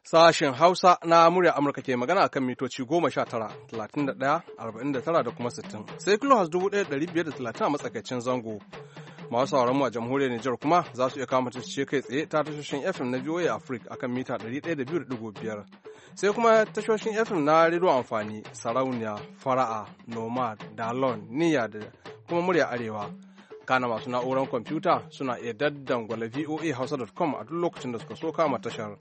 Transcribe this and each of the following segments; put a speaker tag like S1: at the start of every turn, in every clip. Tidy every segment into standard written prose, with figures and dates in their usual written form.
S1: Sashen Hausa na murya Amurka ke magana akan mitoci 19, 31, 49 da kuma 60. Sai kilohas 1530 a matsakaicin zango. Masu sauran mu a jamhuriyar Nijar kuma za su iya kama ce kai tsaye ta tashoshin FM na VOA Africa akan mita 102.5. Sai kuma tashoshin FM na rediyo amfani, Sarauniya, Fara'a, Nomad, Dalon, Niyya da kuma murya Arewa. Kana masu na'urar kwamfuta suna iya daddangwala voahausa.com a duk lokacin da suka so kama tashar.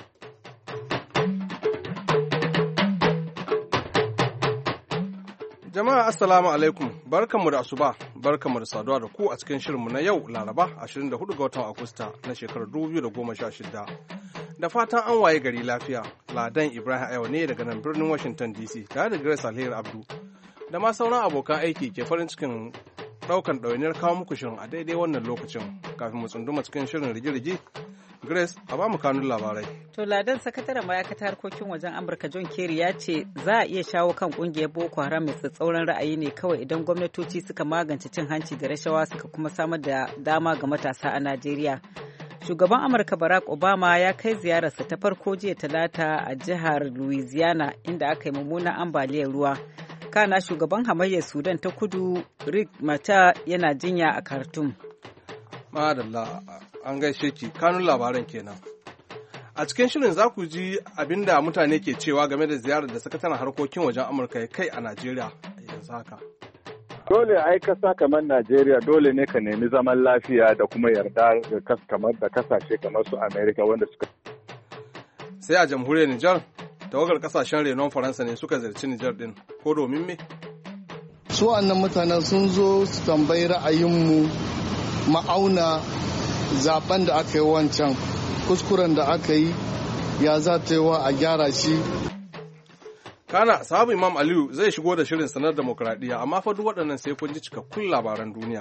S1: Jama'a assalamu alaikum, barkanmu da asuba, barkanmu da saduwa da ku a cikin shirinmu na yau Laraba 24 ga watan Agusta na shekarar 2016. Da fatan an waye gari lafiya, Ladan Ibrahim Ayo ne daga nan birnin Washington DC tare da Grace Alheri Abdu. Da ma sauran abokan aiki ke farin cikin ɗaukan ɗawainiyar kawo muku shirin a daidai wannan lokacin kafin mu tsunduma cikin shirin rigi-rigi. Grace, a ba mu kanun labarai.
S2: To Ladan, sakataren ma'aikatar harkokin wajen Amurka John Kerry ya ce za a iya shawo kan kungiyar Boko Haram mai tsatsauran ra'ayi ne kawai idan gwamnatoci suka magance cin hanci da rashawa suka kuma samar da dama ga matasa a Najeriya. Shugaban Amurka Barack Obama ya kai ziyararsa ta farko jiya Talata a jihar Louisiana inda aka yi mummunan ambaliyar ruwa. Kana shugaban hamayyar Sudan ta Kudu Riek Machar yana jinya a Khartoum.
S1: Madalla, an gaishe ki, kanun labaran kenan. A cikin shirin za ku ji abinda mutane ke cewa game da ziyarar da sakataren harkokin wajen Amurka ya kai a Najeriya yanzu haka.
S3: Dole ai kasa kamar Najeriya dole ne ka nemi zaman lafiya da kuma yarda da kasashe kamar su Amerika wanda suka.
S1: Sai a jamhuriyar Nijar, tawagar kasashen renon Faransa ne suka ziyarci Nijar din, ko domin me?
S4: Su wannan mutanen sun zo su tambayi ra'ayinmu ma'auna zaben da aka yi wancan kuskuren da aka yi ya za ta yi wa a gyara shi.
S1: Kana sahabu Imam Aliyu zai shigo da shirin sanar demokradiyya amma fa duk waɗannan sai kun ji cikakkun labaran duniya.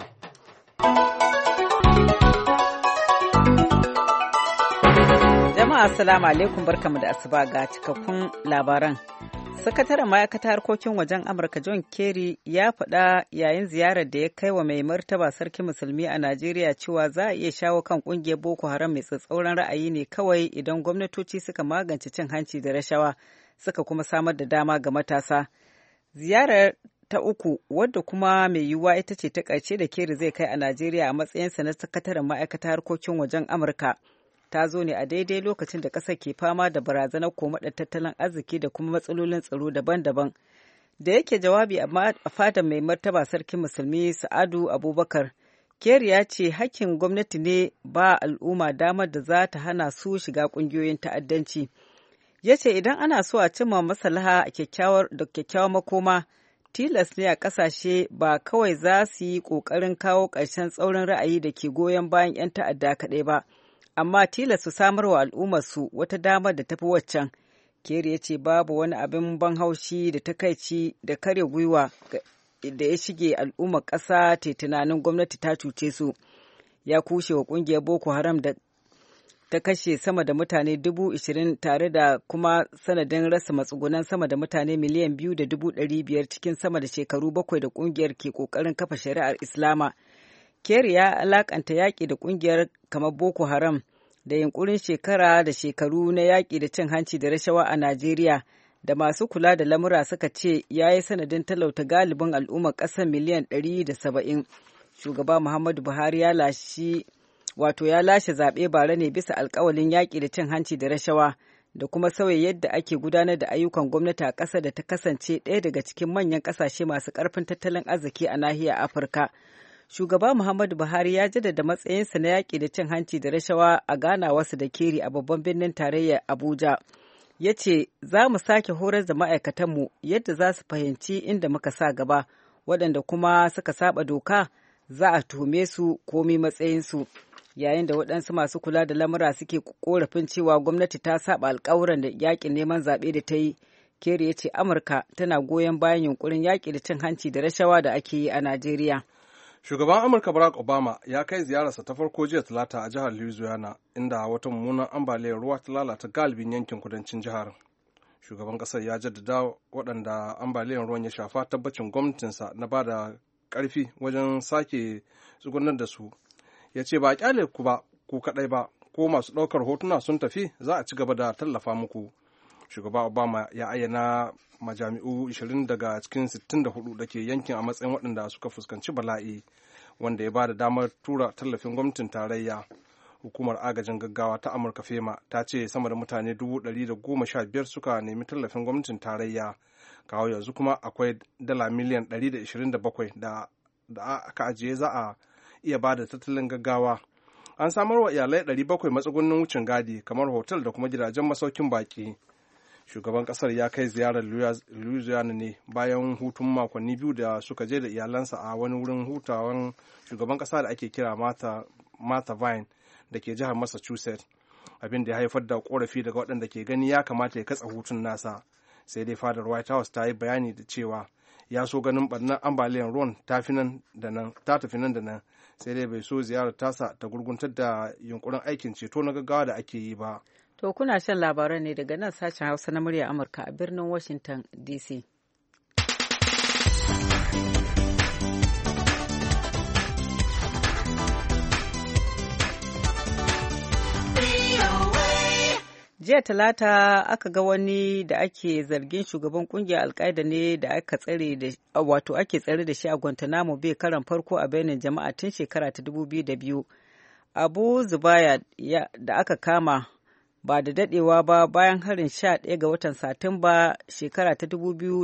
S2: Jama'a assalamu alaikum, barkamu da asuba ga cikakkun labaran. Sakataren ma'aikatar harkokin wajen Amurka John Kerry ya faɗa yayin ziyarar da ya kai wa mai martaba sarkin musulmi a Najeriya cewa za a iya shawo kan ƙungiyar Boko Haram mai tsatsauran ra'ayi ne kawai idan gwamnatoci suka magance cin hanci da rashawa suka kuma samar da dama ga matasa. Ziyarar ta uku wadda kuma mai yiwuwa ita ce ta ƙarshe da Kerry zai kai a Najeriya a matsayinsa na sakataren ma'aikatar harkokin wajen Amurka. Ta zo ne a daidai lokacin da ƙasar ke fama da barazanar komaɗar tattalin arziki da kuma matsalolin tsaro daban-daban. Da yake jawabi a fadar mai martaba sarkin musulmi Sa'adu Abubakar, Kerry ya ce hakkin gwamnati ne ba al'umma damar da za ta hana su shiga ƙungiyoyin ta'addanci. Ya ce idan ana so a cimma maslaha da kyakkyawar makoma, tilas ne a ƙasashe ba kawai za su yi ƙoƙarin kawo ƙarshen tsaurin ra'ayi da ke goyon bayan 'yan ta'adda kaɗai ba. Amma tilas su samar wa al'ummarsu wata damar da tafi waccan. Kerry ya ce babu wani abin ban haushi da takaici da karya gwiwa da ya shige al'ummar ƙasa ta tunanin gwamnati ta cuce su. Ya kushe wa ƙungiyar Boko Haram da ta kashe sama da mutane 20,000 tare da kuma sanadin rasa matsugunan sama da mutane 2,500,000 cikin sama da shekaru 7 da ƙungiyar ke ƙoƙarin kafa shari'ar Islama. Kerry ya alakanta yaƙi da ƙungiyar kamar Boko Haram da yunkurin shekara da shekaru na yaƙi da cin hanci da rashawa a Najeriya da masu kula da lamura suka ce ya yi sanadin talauta galibin al'ummar ƙasar miliyan 170. Shugaba Muhammadu Buhari ya lashe zaɓe bara ne bisa alƙawalin yaƙi da cin hanci da rashawa da kuma sauya yadda ake gudanar da ayyukan gwamnati a ƙasar da ta kasance ɗaya daga cikin manyan ƙasashe masu ƙarfin tattalin arziki a nahiyar Afirka. Shugaba Muhammadu Buhari ya jaddada matsayinsa na yaƙi da cin hanci da rashawa a ganawarsa da Kerry a babban birnin tarayyar Abuja. Ya ce, za mu sake horar da ma'aikatanmu yadda za su fahimci inda muka sa gaba, waɗanda kuma suka saba doka za a tuhume su komi matsayinsu. Yayin da waɗansu masu kula da lamura suke korafin cewa gwamnati ta saba alƙawuran da yaƙin neman zaɓe da ta yi, Kerry ya ce Amurka tana goyon bayan yunkurin yaƙi da cin hanci da rashawa da ake yi a Najeriya.
S1: Shugaban Amurka Barack Obama ya kai ziyararsa ta farko jiya Talata a jihar Louisiana, inda wata mummunan ambaliyar ruwa ta lalata galibin yankin kudancin jihar. Shugaban ƙasar ya jaddada waɗanda ambaliyar ruwan ya shafa tabbacin gwamnatinsa na ba da ƙarfi wajen sake tsugunar da su. Ya ce ba a kyale ku ba, ku kaɗai ba, ko masu ɗaukar hotuna sun tafi za a ci gaba da tallafa muku. Shugaba Obama ya ayyana majami'u 20 daga cikin 64 da ke yankin a matsayin waɗanda suka fuskanci bala'i, wanda ya ba da damar tura tallafin gwamnatin tarayya. Hukumar agajin gaggawa ta Amurka FEMA ta ce sama da mutane 115,000 suka nemi tallafin gwamnatin tarayya. Kawo yanzu kuma akwai dala miliyan 127 da aka ajiye za a iya ba da tattalin gaggawa. An samar wa iyalai 700 matsugunnin wucin gadi kamar hotel da kuma gidajen masaukin baki. Shugaban kasar ya kai ziyarar Louisiana ne bayan hutun makonni 2 da suka je da iyalansa a wani wurin hutawan shugaban kasa da ake kira Martha Vine da ke jihar Massachusetts, abin da ya haifar da korafi daga waɗanda ke gani ya kamata ya katsa hutun nasa. Sai dai fadar White House ta yi bayani da cewa ya so ganin barnar ambaliyar ruwan ta tafi nan da nan, sai dai bai so ziyarar tasa ta gurguntar da yunkurin aikin ceto na gaggawa da ake yi ba.
S2: To kuna shan labaran ne daga nan sashen Hausa na murya Amurka a birnin Washington DC. Jiya Talata aka ga wani da ake zargin shugaban kungiyar Al-Qaeda ne da ake tsare da shi a Guantanamo Bay karan farko a bainin jama'a tun shekara ta 2002. Abu Zubayar da aka kama ba da dadewa ba bayan harin 11 ga watan Satumba shekara ta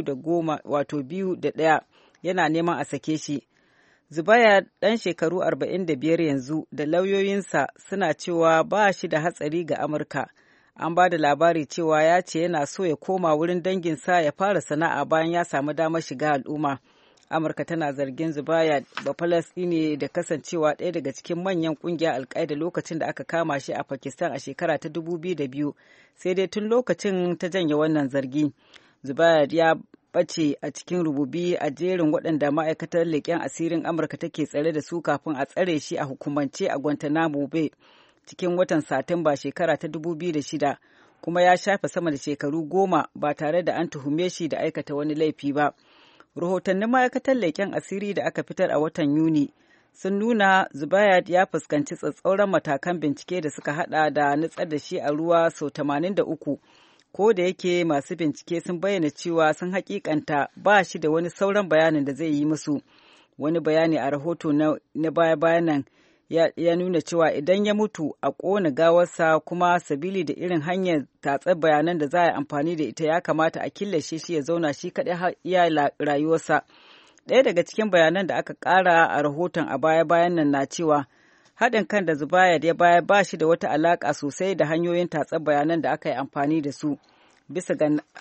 S2: 2001 yana neman a sake shi. Zubayar ɗan shekaru 45 yanzu da lauyoyinsa suna cewa ba shi da hatsari ga Amurka. An ba da labari cewa ya ce yana so ya koma wurin danginsa ya fara sana'a bayan ya samu damar shiga al'umma. Amurka tana zargin Zubayar Bafalasɗini da kasancewa ɗaya daga cikin manyan ƙungiyar Al-Qaeda lokacin da aka kama shi a Pakistan a shekara ta 2002, sai dai tun lokacin ta janye wannan zargi. Zubayar ya ɓace a cikin rububi a jerin waɗanda ma'aikatar leƙen asirin Amurka take tsare da su kafin a tsare shi a hukumance a Guantanamo Bay cikin watan Satumba shekara ta 2006, kuma ya shafe sama da shekaru 10 ba tare da an tuhume shi da aikata wani laifi ba. Rahotannin ma'aikatar leƙen asiri da aka fitar a watan Yuni sun nuna Zubayar ya fuskanci tsatsauran matakan bincike da suka hada da nutsar da shi a ruwa sau 83, ko da yake masu bincike sun bayyana cewa sun hakikanta ba shi da wani sauran bayanin da zai yi musu. Wani bayani a rahoto na baya-bayan nan ya nuna cewa idan ya mutu a ƙona gawarsa, kuma sabili da irin hanyar tatsar bayanan da za a yi amfani da ita ya kamata a killace shi ya zauna shi kaɗai har iya rayuwarsa. Ɗaya daga cikin bayanan da aka ƙara a rahoton a baya-bayan nan na cewa haɗin kan da Zubayar ya bayar ba shi da wata alaƙa sosai da hanyoyin tatsar bayanan da aka yi amfani da su, bisa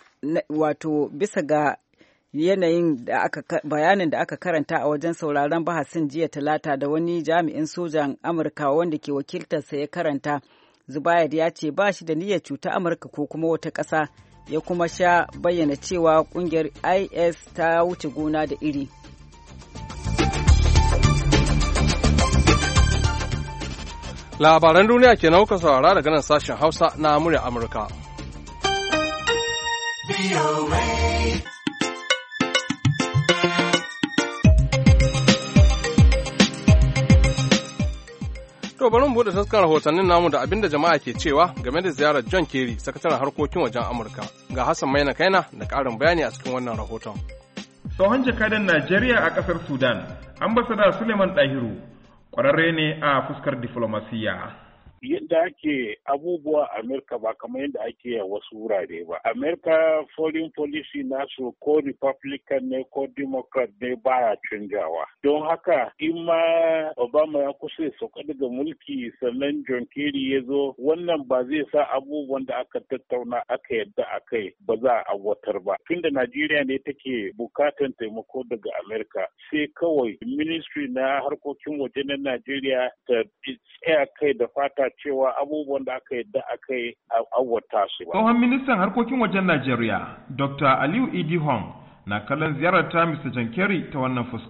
S2: ga yanayin da bayanin da aka karanta a wajen sauraron bahasin jiya Talata da wani jami'in sojan Amurka wanda ke wakiltarsa ya karanta. Zubayar ya ce ba shi da niyyar cuta Amurka ko kuma wata ƙasa, ya kuma sha bayyana cewa ƙungiyar IS ta wuce gona da iri.
S1: Labaran duniya ke nauka saurara daga nan sashen Hausa na murya Amurka. To bari mu buɗe taskar rahotannin namu da abinda jama'a ke cewa game da ziyarar John Kerry, sakataren harkokin wajen Amurka. Ga Hassan Maina Kaina da ƙarin bayani a cikin wannan rahoton.
S5: Tsohon jakadan Najeriya a ƙasar Sudan, ambasada Suleiman Dahiru, ƙwararre ne a fuskar diflomasiyya.
S6: Yadda ake abubuwa Amerika ba kamar yadda ake a wasu wurare ba. Amerika foreign policy nasu ko Republican ne ko Democrat ne baya canjawa. Don haka in ma Obama ya kusa ya sauka daga mulki sannan John Kerry ya zo, wannan ba zai sa abubuwan da aka tattauna aka yadda a kai ba za a aiwatar ba. Tunda Najeriya ne take bukatan taimako daga Amerika, sai kawai ministry na harkokin waje na Najeriya ta tsaya kai da fata cewa abubuwan da aka yadda aka yi awwata su ba.
S5: Tsohon ministan harkokin wajen Najeriya, Dr. Aliyu Idi Hong, na kallon ziyarar ta Mr. John Kerry ta wannan fuska.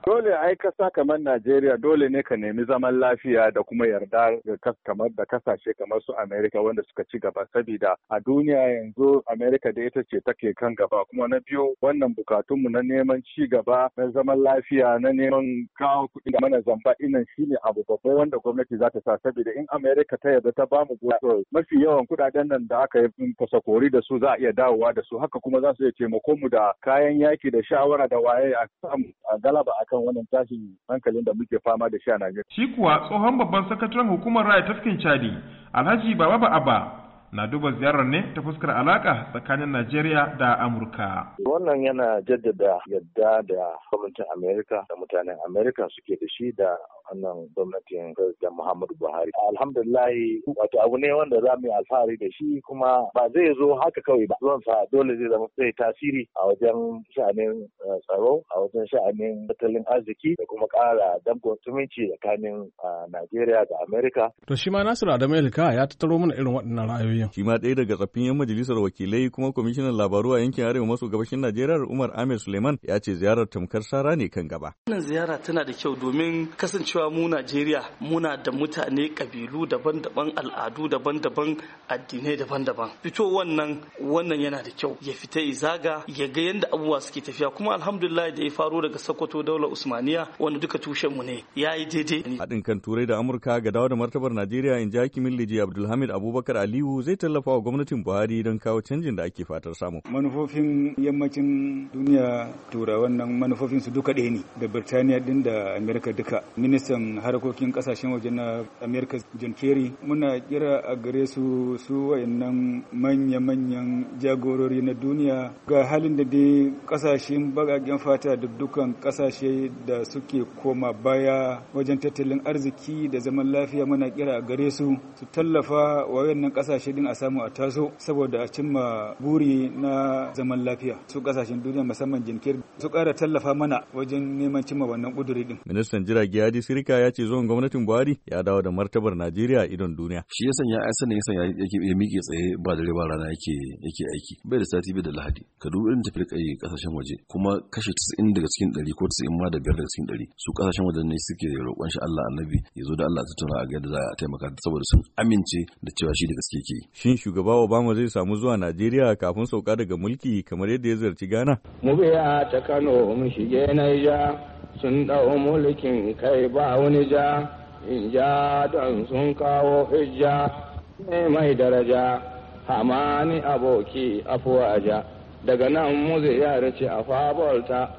S3: Dole ai kasa kamar Najeriya dole ne ka nemi zaman lafiya da kuma yarda kamar da kasashe kamar su Amerika wanda suka ci gaba, saboda a duniya yanzu Amerika da ita ce take kan gaba. Kuma na biyu wannan bukatunmu na neman ci gaba na zaman lafiya na neman kawo kuɗi da mana zamba inan shine abu babba wanda gwamnati za ta sa, saboda in Amerika ta yarda ta bamu mafi yawan kuɗaɗen nan da aka yi fasakori da su za a iya dawowa da su, haka kuma za su iya taimako mu da kayan yaki da shawara da waye a galaba akan wannan tashin hankalin da muke fama da shi a Najeriya.
S5: Shi kuwa tsohon babban sakataren hukumar raya tafkin Chadi Alhaji Baba Ba'aba na duba ziyarar ne ta fuskar alaka tsakanin Najeriya da Amurka.
S7: Wannan yana jaddada yadda da gwamnatin Amerika da mutanen Amerika suke da shi da wannan gwamnatin President Muhammadu Buhari. Alhamdulillahi wato abu ne wanda za mu yi alfahari da shi, kuma ba zai zo haka kawai ba. Zuwan sa dole zai zama zai tasiri a wajen sha'anin tsaro, a wajen sha'anin tattalin arziki da kuma ƙara danƙon zumunci tsakanin Najeriya da Amerika.
S1: To shi ma Nasiru Adamu Elka ya tattaro mana irin waɗannan ra'ayoyin.
S8: Shi ma ɗaya daga tsaffin 'yan majalisar wakilai kuma kwamishinan labaru a yankin arewa maso gabashin Najeriya Umar Ahmed Suleiman ya ce ziyarar tamkar sara ne kan gaba.
S9: Wannan ziyara tana da kyau domin kasancewa mu Najeriya muna da mutane kabilu daban-daban, al'adu daban-daban, addinai daban-daban. Fito wannan yana da kyau, ya fita ya zaga ya ga yadda abubuwa suke tafiya, kuma alhamdulillah da ya faro daga Sokoto daular Usmaniya wanda duka tushen mu ne yayi daidai.
S8: Haɗin kan Turai da Amurka ga dawo da martabar Najeriya in ji hakimin Liji Abdulhamid Abubakar Aliyu zai tallafa wa gwamnatin Buhari don kawo canjin da ake fatar samu.
S10: Manufofin yammacin duniya turawan nan manufofin su duka ɗaya ne, da Birtaniya din da Amerika duka. Ministan harkokin kasashen waje na Amerika John Kerry muna kira a gare su wayannan manya-manyan jagorori na duniya ga halin da dai kasashen bagagen fata da dukkan kasashe da suke koma baya wajen tattalin arziki da zaman lafiya, muna kira a gare su tallafa wa wayannan kasashe din a samu a taso saboda a cimma buri na zaman lafiya. Su kasashen duniya musamman jinkir su ƙara tallafa mana wajen neman cimma wannan ƙuduri din.
S8: Ministan jirage Hadi Sirika ya ce zuwan gwamnatin Buhari ya dawo da martabar Najeriya a idon duniya.
S11: Shi ya sanya yake miƙe tsaye ba dare ba rana yake aiki. Bai da sati bai da Lahadi. Ka dubi irin tafiyar kai kasashen waje, kuma kashe 90 daga cikin 100 ko 90 ma da 5 daga cikin 100 su kasashen waje ne suke roƙon shi Allah Annabi ya zo da Allah ta tuna a ga yadda za a taimaka saboda sun amince da cewa shi da gaske yake.
S8: Shin shugaba Obama zai samu zuwa Najeriya kafin sauka daga mulki kamar yadda ya ziyarci Ghana?
S12: Mu biya ta Kano mu shige Naija, sun ɗau mulkin kai ba wani ja, in ja don sun kawo hijja, ne mai daraja, hamani aboki afuwaja, daga nan mu ziyarci a fabolta.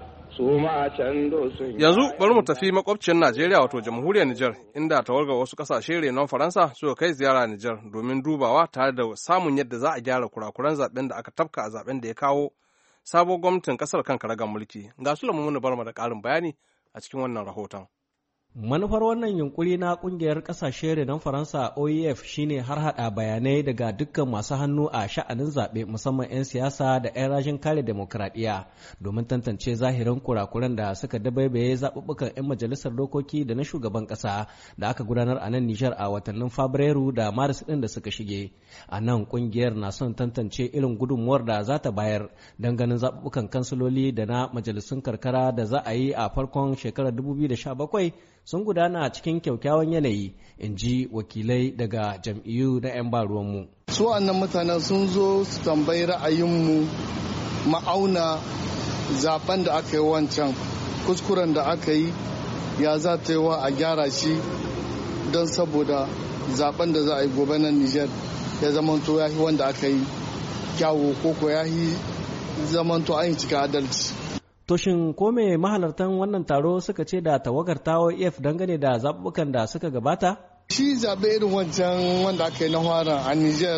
S1: Yanzu bari mu tafi makwabciyar Najeriya wato jamhuriyar Nijar, inda tawagar wasu kasashe renon Faransa suka kai ziyara Nijar domin dubawa tare da samun yadda za a gyara kurakuran zaben da aka tafka a zaben da ya kawo sabon gwamnatin kasar kan karagar mulki. Ga su lamu bar da ƙarin bayani a cikin wannan rahoton.
S13: Manufar wannan yunkuri na kungiyar kasashe renon Faransa OEF shine har hada bayanai daga dukkan masu hannu a sha'anin zaɓe musamman 'yan siyasa da 'yan rajin kare demokradiyya domin tantance zahirin kurakuran da suka dabaibaye zaɓuɓɓukan 'yan majalisar dokoki da na shugaban ƙasa da aka gudanar a nan Nijar a watannin Fabrairu da Maris ɗin da suka shige. A nan kungiyar na son tantance irin gudunmuwar da za ta bayar don ganin zaɓuɓɓukan kansiloli da na majalisun karkara da za a yi a farkon shekarar 2017 sun gudana cikin kyaukyawan yanayi, in ji wakilai daga jam'iyyu na 'yan baruwanmu.
S4: Su wannan mutanen sun zo su tambayi ra'ayinmu ma'auna zaben da aka yi wancan kuskuren da aka yi ya za ta yi wa a gyara shi don saboda zaben da za a yi gobe na Nijar ya zamanto ya yi wanda aka yi kyawu ko ya yi zamanto an yi cika adalci.
S13: To shin ko me mahalartan wannan taro suka ce da tawagar tawo EF dangane da zaɓuɓɓukan da suka gabata?
S4: Shi zaɓe irin wancan wanda aka yi na fara a Nijar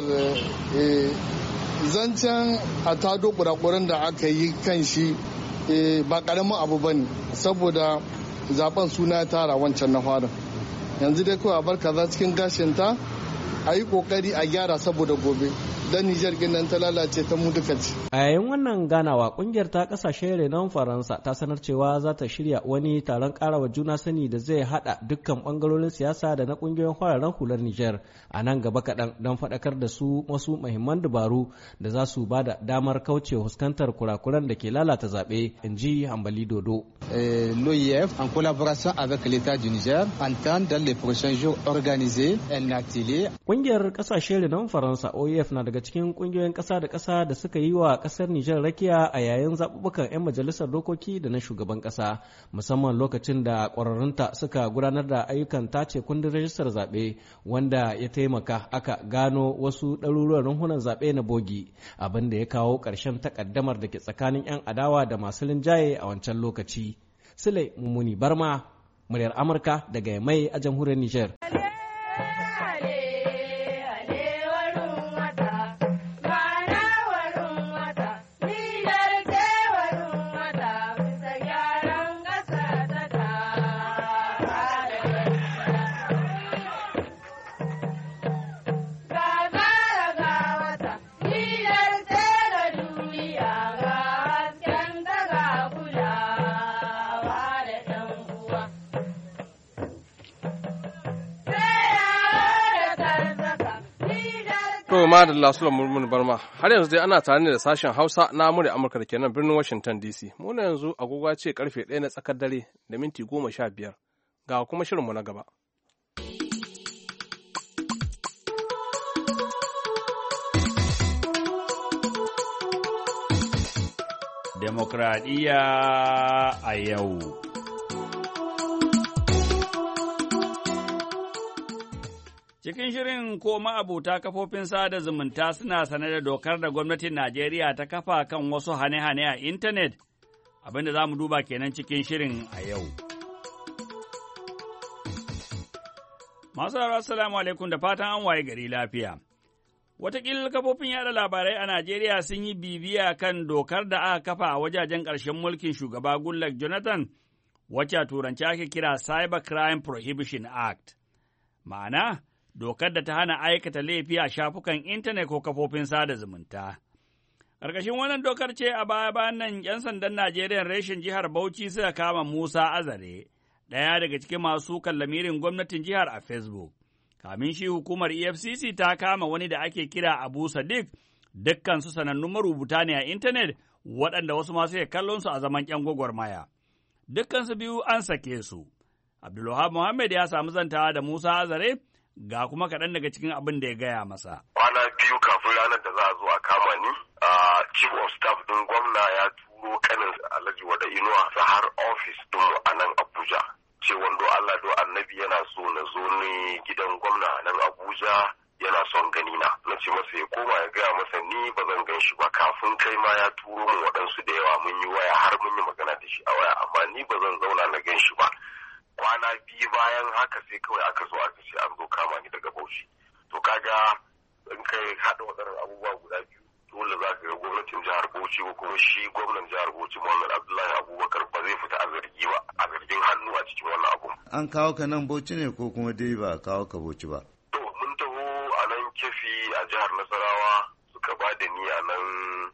S4: zancen a tado kurakuran da aka yi kan shi ba ƙaramin abu ba ne saboda zaben suna tara wancan na fara. Yanzu dai kawai a bar kaza cikin gashinta a yi ƙoƙari a gyara saboda gobe. dan Nijar nan ta lalace ta mu duka ce.
S13: A yayin wannan ganawa kungiyar ta kasashen renon Faransa ta sanar cewa za ta shirya wani taron karawa juna sani da zai hada dukkan bangarorin siyasa da na kungiyoyin fararen hular Nijar a nan gaba kaɗan don faɗakar da su wasu muhimman dabaru da za su ba da damar kauce fuskantar kurakuran da ke lalata zaɓe, in ji Hambali Dodo.
S14: L'OIF, en collaboration avec l'État du Niger, entend dans les prochains jours organiser un atelier.
S13: Kungiyar kasashen renon Faransa OIF na daga cikin kungiyoyin ƙasa da ƙasa da suka yi wa ƙasar Nijar rakiya a yayin zaɓuɓɓukan 'yan majalisar dokoki da na shugaban ƙasa, musamman lokacin da ƙwararrunta suka gudanar da ayyukan tace kundin rajistar zaɓe wanda ya taimaka aka gano wasu ɗaruruwan runhunan zaɓe na bogi, abin da ya kawo ƙarshen takaddamar da ke tsakanin 'yan adawa da masu linjaye a wancan lokaci. Sule Mumuni Barma, muryar Amurka daga Yamai a jamhuriyar Nijar.
S1: To ma da lasulan murmun barma har yanzu dai ana tare ne da sashen Hausa na Amurka Amurka da ke nan birnin Washington DC. Mu na yanzu agogo ce karfe 1 na tsakar dare da minti 15 ga kuma shirinmu na gaba.
S15: Demokradiyya a yau. Cikin shirin ko ma'abuta kafofin sada zumunta suna sane da dokar da gwamnatin Najeriya ta kafa kan wasu hane-hane a intanet, abinda za mu duba kenan cikin shirin a yau. Masu assalamu alaikum da fatan an waye gari lafiya. Wataƙila kafofin yaɗa labarai a Najeriya sun yi bibiya kan dokar da aka kafa a wajajen ƙarshen mulkin shugaba Goodluck Jonathan, wacce a turanci ake kira Cyber Crime Prohibition Act. Ma'ana, dokar da ta hana aikata laifi a shafukan intanet ko kafofin sada zumunta. Ƙarƙashin wannan dokar ce a baya-bayan nan ‘yan sandan Najeriya reshen jihar Bauchi suka kama Musa Azare, ɗaya daga cikin masu lamirin gwamnatin jihar a Facebook. Kamin shi hukumar EFCC ta kama wani da ake kira Abu Sadiq, dukkansu sanannun marubuta ne a intanet waɗanda wasu masu kallon su a zaman ‘yan gwagwarmaya. Dukkansu biyu an sake su. Abdulwahab Muhammad ya samu zantawa da Musa Azare, ga kuma kaɗan daga cikin abin da ya gaya masa.
S16: Kwana biyu kafin ranar da za a zo a kama ni, Chief of Staff ɗin gwamna ya turo kanin Alhaji Wada Inuwa sa har ofis ɗinmu a nan Abuja. Ce wando Allah do annabi yana so na zo ne gidan gwamna a nan Abuja yana son gani na. Na ce masa ya koma ya gaya masa ni ba zan gan shi ba, kafin kai ma ya turo min waɗansu da yawa mun yi waya har mun yi magana da shi a waya, amma ni ba zan zauna na gan shi ba. Kwana biyu bayan haka sai kawai aka zo aka ce an zo kama ni daga Bauchi. To kaga in kai haɗa waɗannan abubuwa guda biyu, dole za ka ga gwamnatin jihar Bauchi ko kuma shi gwamnan jihar Bauchi Muhammad Abdullahi Abubakar ba zai fita a zargi ba, a zargin hannu a cikin wannan abu.
S17: An kawo ka nan Bauchi ne ko kuma dai ba a kawo ka Bauchi ba?
S16: To mun taho a nan Kefi a jihar Nasarawa, suka ba da ni a nan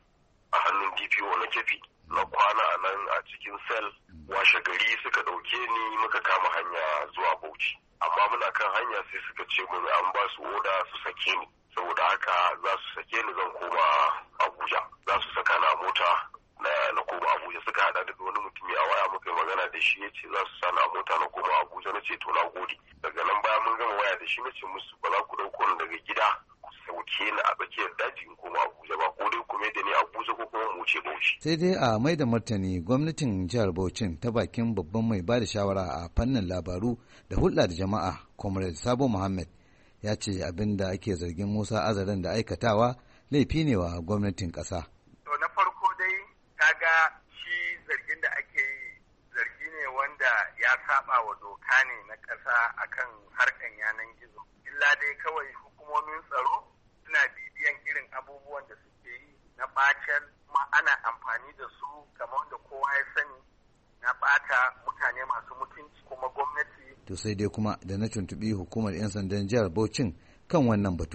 S16: a hannun DPO na Kefi. Na kwana a nan a cikin sel, washe gari suka ɗauke ni muka kama hanya zuwa Bauchi. Amma muna kan hanya sai suka ce mun an ba su oda su sake ni. Saboda haka za su sake ni zan koma Abuja. Za su saka na mota na koma Abuja. Suka haɗa da wani mutumi a waya muka yi magana da shi ya ce za su sana mota na koma Abuja. Na ce to na gode. Daga nan bayan mun gama waya da shi na ce musu ba za ku ɗauko ni daga gida sauke ni a tsakiyar daji in koma Abuja ba, ko dai kuma da ni Abuja ko kuma mu ce Bauchi.
S17: Sai dai a mai da martani gwamnatin jihar Bauchin ta bakin babban mai ba da shawara a fannin labaru da hulɗa da jama'a Comrade Sabo Muhammad ya ce abin da ake zargin Musa Azaren da aikatawa laifi ne wa gwamnatin ƙasa.
S18: To na farko dai kaga shi zargin da ake yi zargi ne wanda ya saba wa doka ne na ƙasa akan harkan yanan gizo. Illa dai kawai hukumomin tsaro suna bibiyan irin abubuwan da suke yi na ɓacin, kuma ana amfani da su kamar da kowa ya sani na ɓata mutane masu mutunci kuma gwamnati.
S17: To sai dai kuma da na tuntuɓi hukumar 'yan sandan jihar Bauchin kan wannan batu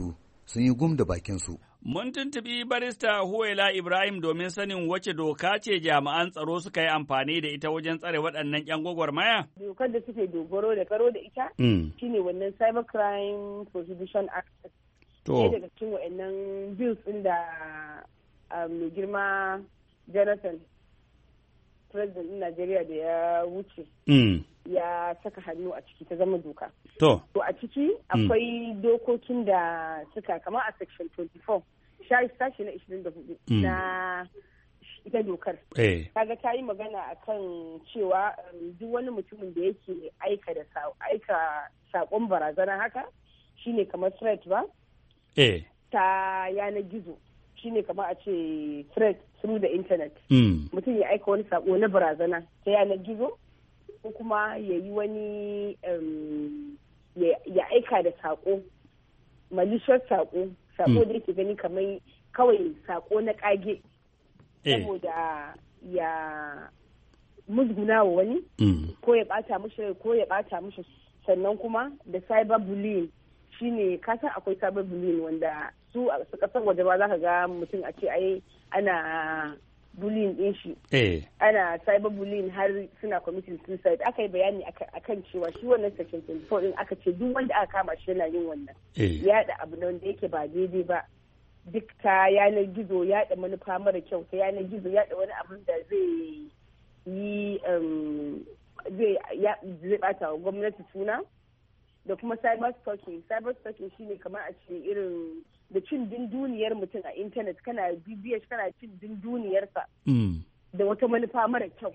S17: sun yi gum da bakinsu.
S15: Mun tuntubi barista Huwaila Ibrahim domin sanin wace doka ce jami'an tsaro suka yi amfani da ita wajen tsare waɗannan 'yan gwagwarmaya.
S19: Dokar da suke dogaro da karo da ita shine wannan Cyber Crime Prohibition Act. Ɗaya daga cikin waɗannan bills ɗin da mai girma Jonathan, President ɗin Najeriya da ya wuce. Ya saka hannu a ciki ta zama doka. To a ciki akwai dokokin da suka kama a section 24 sashi na 24 na ita dokar. Kaga ta yi magana akan cewa duk wani mutumin da yake aika saƙon barazana haka shine kamar threat ba? Ta yanar gizo shine kamar a ce threat through the internet. Mutum ya aika wani saƙo na barazana ta yanar gizo. Ko kuma ya yi wani ya aika da saƙo malicious saƙo da yake gani kamar kawai saƙo na ƙage saboda ya musguna wa wani ko ya ɓata mishi sannan kuma da cyber bullying shine kasan akwai cyber bullying wanda su a ƙasar waje ba za ka ga mutum a ce ai ana bullying din shi ana cyber bullying har suna committing suicide. Aka yi bayani akan cewa shi wannan section 24 din aka ce duk wanda aka kama shi yana yin wannan yaɗa abu na wanda yake ba daidai ba duk ta yanar gizo, yaɗa manufa mara kyau ta yanar gizo, yaɗa wani abin da zai yi zai bata wa gwamnati suna, da kuma cyber stalking shine kamar a ce irin da cin dunduniyar mutum a intanet, kana bibiyar shi kana cin dunduniyarsa da wata manufa mara kyau.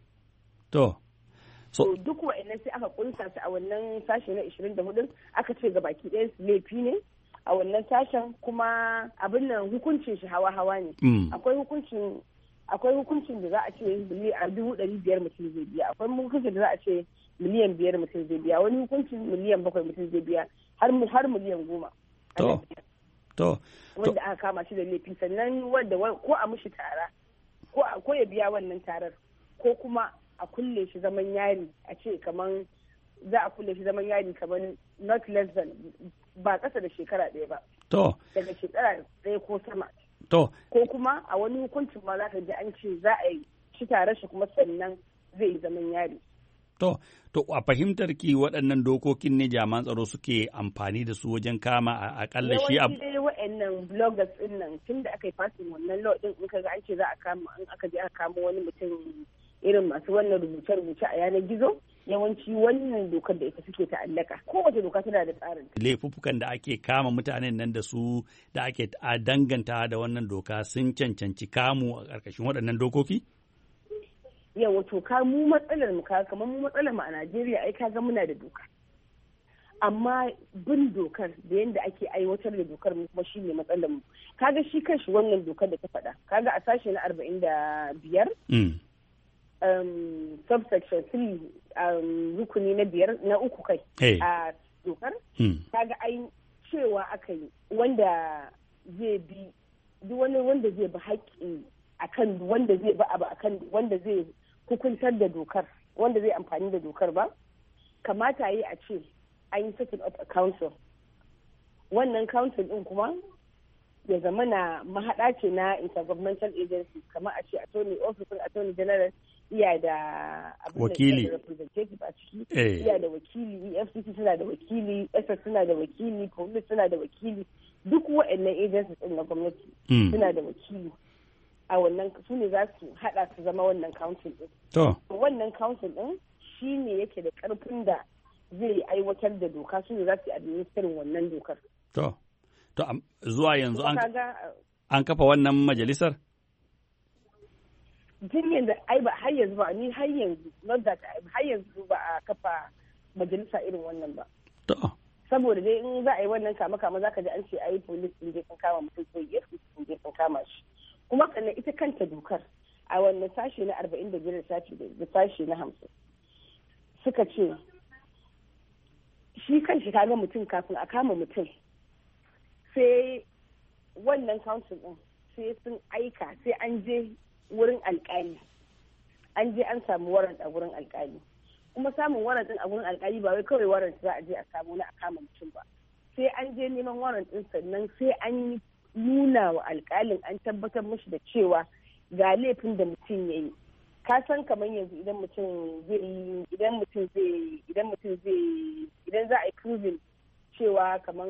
S19: So duk wa'annan sai aka kunsa su a wannan sashe na 24 aka ce ga baki ɗayan su laifi ne a wannan sashen, kuma abin nan hukuncin shi hawa-hawa ne. Akwai hukuncin da za a ce $500,000 mutum zai biya, akwai hukuncin da za a ce miliyan 5 mutum zai biya, wani hukuncin miliyan 7 mutum zai biya har miliyan 10. Wanda aka kama shi da laifi, sannan wanda ko a mushi tara ko ya biya wannan tarar ko kuma a kulle shi zaman yari, a ce kaman za a kulle shi zaman yari kaman not less than ba kasa da shekara 1 ba. Daga shekara 1 ko sama. Ko kuma a wani hukuncin ma za ka ji an ce za a yi shi tare shi kuma sannan zai yi zaman yari.
S15: To a fahimtar ki waɗannan dokokin ne jami'an tsaro suke amfani da su wajen kama a akalla shi
S19: yawanci dai waɗannan bloggers ɗin nan tun da aka yi fasin wannan law ɗin in ka ga an ce za a kama, in aka je aka kama wani mutum irin masu wannan rubuce-rubuce a yanar gizo, yawanci wannan dokar da ita suke ta'allaka. Kowace doka tana da tsarin.
S15: Laifuffukan da ake kama mutanen nan da su da ake danganta da wannan doka sun cancanci kamu a ƙarƙashin waɗannan dokoki?
S19: Yawa to mu matsalar mu kamar mu matsalar mu a Najeriya ai kaga muna da doka. Amma bin dokar da yadda ake aiwatar da dokar mu kuma shine matsalar mu. Kaga shi kanshi wannan dokar da ta faɗa. Kaga a sashe na 45 subsection 3 rukuni na 5 na 3 kai a dokar. Kaga ai cewa aka yi wanda zai bi duk wani wanda zai bi haƙƙi akan wanda zai bi abu akan wanda zai hukuntar da dokar, wanda zai amfani da dokar ba, kamata yi a ce an yi setting up a council. Wannan council din kuma ya zama na mahaɗa ce na intergovernmental agencies, kamar a ce office attorney general iya da
S15: wakili,
S19: representative a ciki, iya da wakili, EFCC suna da wakili, SS suna da wakili, police suna da wakili, duk waɗannan agencies din na gwamnati suna da wakili. A wannan su ne za su haɗa su zama wannan council ɗin. Wannan council ɗin shi ne yake da ƙarfin da zai aiwatar da doka, su ne za su yi administering wannan dokar.
S15: Zuwa yanzu an kafa wannan majalisar?
S19: Tun yanzu har yanzu ba ni har yanzu har yanzu ba a kafa majalisa irin wannan ba. Saboda dai in za a yi wannan kama za ka ji an ce a yi police sun je sun kama mutum ko EFCC sun je sun kama shi. Kuma sannan ita kanta dokar a wannan sashe na 45 da sashe na 50 suka ce shi kan shi kaga mutum kafin a kama mutum sai wannan council din sai sun aika, sai an je wurin alkali, an je an samu warrant a wurin alkali. Kuma samun warrant din a wurin alkali ba wai kawai warrant za a je a samu na a kama mutum ba, sai an je neman warrant ɗin sannan sai an nuna wa alƙalin an tabbatar mashi da cewa ga laifin da mutum ya yi. Ka san kamar yanzu idan za a yi proving cewa kamar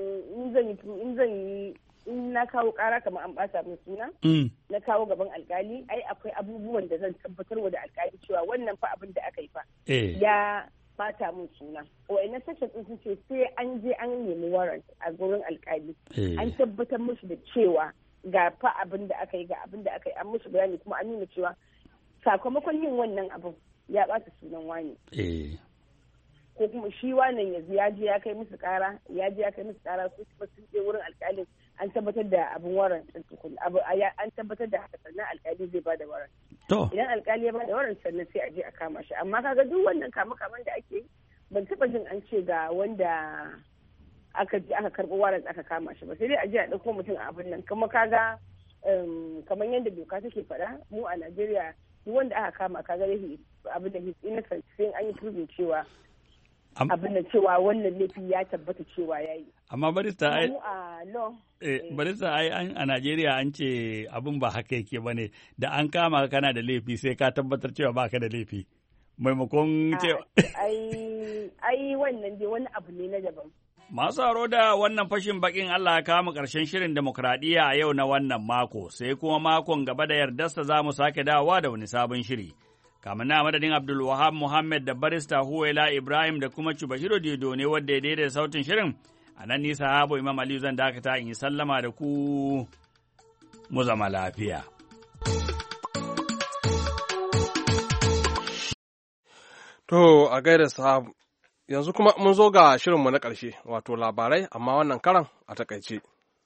S19: in na kawo kara kamar an bata min suna na kawo gaban alkali, ai akwai abubuwan da zan tabbatarwa da alkali cewa wannan fa abin da aka yi fa ya bata min suna. Wa'annan section din sun ce sai an je an nemi warrant a gurin alkali an tabbatar musu da cewa ga fa abin da aka yi ga abin da aka yi an musu bayani kuma an nuna cewa sakamakon yin wannan abin ya bata sunan wani. Ko kuma shi wannan yanzu ya je ya kai musu kara su kuma sun je wurin alkalin an tabbatar da abin warrant tukun an tabbatar da haka sannan alkali zai ba da warrant. Idan alkali ya ba da warrant sannan sai a je a kama shi, amma kaga duk wannan kama-kaman da ake yi ban taba jin an ce ga wanda aka karɓi warrant aka kama shi ba, sai dai a je a ɗauko mutum a abin nan. Kuma kaga kamar yadda doka take faɗa mu a Najeriya duk wanda aka kama kaga abin da his innocent sai an yi proving cewa abin da cewa wannan laifi ya tabbata cewa ya yi.
S15: Amma barista ai a Najeriya an ce abin ba haka yake ba ne, da an kama kana da laifi sai ka tabbatar cewa ba ka da laifi. Maimakon cewa
S19: ai wannan dai wani abu ne na daban.
S15: Masu haro da wannan fashin bakin Allah ya kama ƙarshen shirin demokradiyya a yau na wannan mako, sai kuma makon gaba da yardarsa za mu sake dawowa da wani sabon shiri. Kamar na madadin Abdulwahab Muhammad da barista Huwaila Ibrahim da kuma Cubashiro Dido ne wadda ya daidaita sautin shirin, a nan nisa Habu Imam Aliyu zan dakata in yi sallama da ku mu zama lafiya.
S1: To a gaida sahabu, yanzu kuma mun zo ga shirinmu na ƙarshe, wato labarai amma wannan karan a takaice.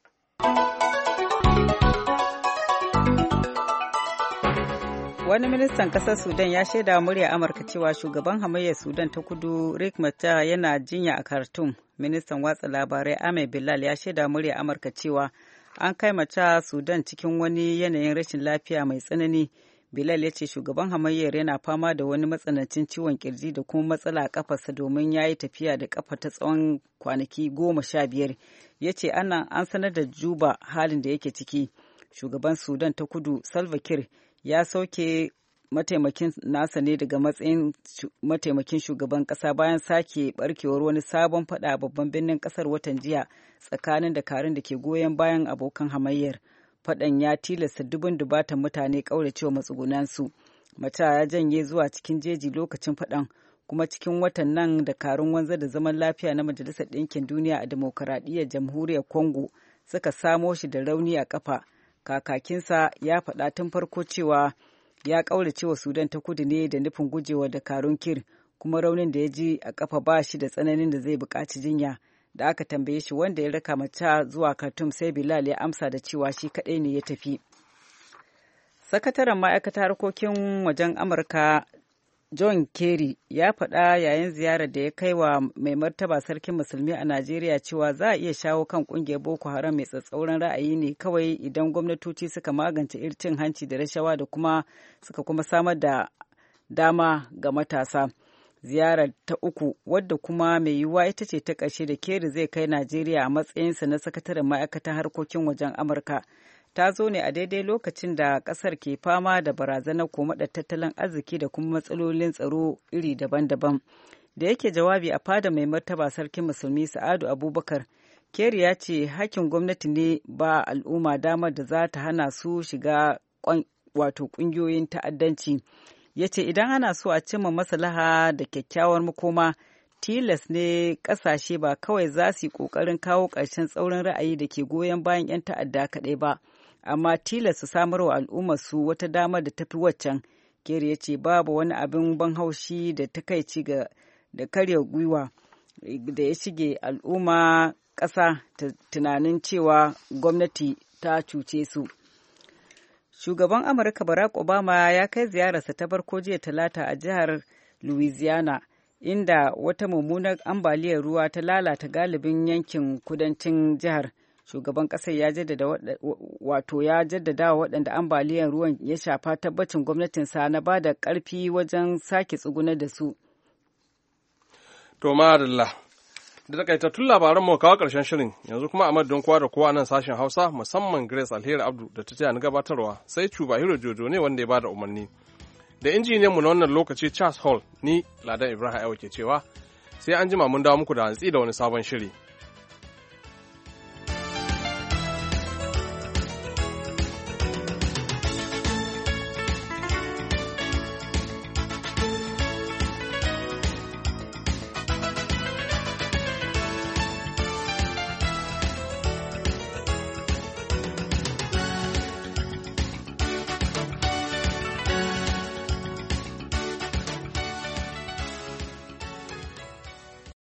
S2: Wani ministan ƙasar Sudan ya shaida murya Amurka cewa shugaban hamayyar Sudan ta kudu Riek Machar yana jinya a Khartoum. Ministan watsa labarai Ahmed Bilal ya shaida murya Amurka cewa an kai Machar Sudan cikin wani yanayin rashin lafiya mai tsanani. Bilal ya ce shugaban hamayyar yana fama da wani matsanancin ciwon kirji da kuma matsala a kafarsa domin ya yi tafiya da kafa ta tsawon kwanaki 15. Ya ce an sanar da Juba halin da yake ciki. Shugaban Sudan ta kudu Salva Kiir ya sauke mataimakin nasa ne daga matsayin mataimakin shugaban kasa bayan sake barkewar wani sabon fada a babban birnin kasar watan jiya tsakanin dakarun da ke goyon bayan abokan hamayyar. Fadan ya tilasta dubun dubatan mutane kauracewa matsugunansu. Mata ya janye zuwa cikin jeji lokacin fadan, kuma cikin watan nan dakarun wanzar da zaman lafiya na Majalisar Ɗinkin Duniya a Demokaradiyyar Jamhuriyar Congo suka samo shi da rauni a kafa. Kakakinsa ya faɗa tun farko cewa ya ƙaurace wa Sudan ta kudu ne da nufin gujewa dakarun Kir, kuma raunin da ya ji a ƙafa ba shi da tsananin da zai buƙaci jinya. Da aka tambaye shi wanda ya raka Machar zuwa Khartoum, sai Bilal ya amsa da cewa shi kaɗai ne ya tafi. Sakataren ma'aikatar harkokin wajen Amurka John Kerry ya faɗa yayin ziyarar da ya kai wa mai martaba sarkin musulmi a Najeriya cewa za a iya shawo kan ƙungiyar Boko Haram mai tsatsauran ra'ayi ne kawai idan gwamnatoci suka magance cin hanci da rashawa da kuma suka kuma samar da dama ga matasa. Ziyarar ta uku, wadda kuma mai yiwuwa ita ce ta ƙarshe da Kerry zai kai Najeriya a matsayinsa na sakataren ma'aikatar harkokin wajen Amurka, ta zo ne a daidai lokacin da ƙasar ke fama da barazanar komaɗar tattalin arziki da kuma matsalolin tsaro iri daban-daban. Da yake jawabi a fada mai martaba sarkin musulmi Sa'adu Abubakar, Kerry ya ce hakkin gwamnati ne ba al'umma damar da za ta hana su shiga wato ƙungiyoyin ta'addanci. Ya ce idan ana so a cimma maslaha da kyakkyawar makoma, tilas ne ƙasashe ba kawai za su yi ƙoƙarin kawo ƙarshen tsaurin ra'ayi da ke goyon bayan 'yan ta'adda kaɗai ba, amma tilas su samar wa al'ummar su wata damar da tafi waccan. Kerry ya ce babu wani abin ban haushi da takaici da karya gwiwa da ya shige al'umma ƙasa ta tunanin cewa gwamnati ta cuce su. Shugaban Amurka Barack Obama ya kai ziyararsa ta farko jiya Talata a jihar Louisiana, inda wata mummunar ambaliyar ruwa ta lalata galibin yankin kudancin jihar. Shugaban ƙasar ya jaddada wa waɗanda ambaliyar ruwan ya shafa tabbacin gwamnatinsa na ba da ƙarfi wajen sake tsugunar da su.
S1: To madalla, Da takaitattun labaran mu kawo ƙarshen shirin yanzu kuma a madadin kowa da kowa nan sashen Hausa musamman Grace Alheri Abdu da ta taya ni gabatarwa sai Cuba Hiro Jojo ne wanda ya bada umarni. Da injiniyan mu na wannan lokaci Charles Hall ni Ladan Ibrahim Aiwa ke cewa sai an jima mun dawo muku da hantsi da wani sabon shiri.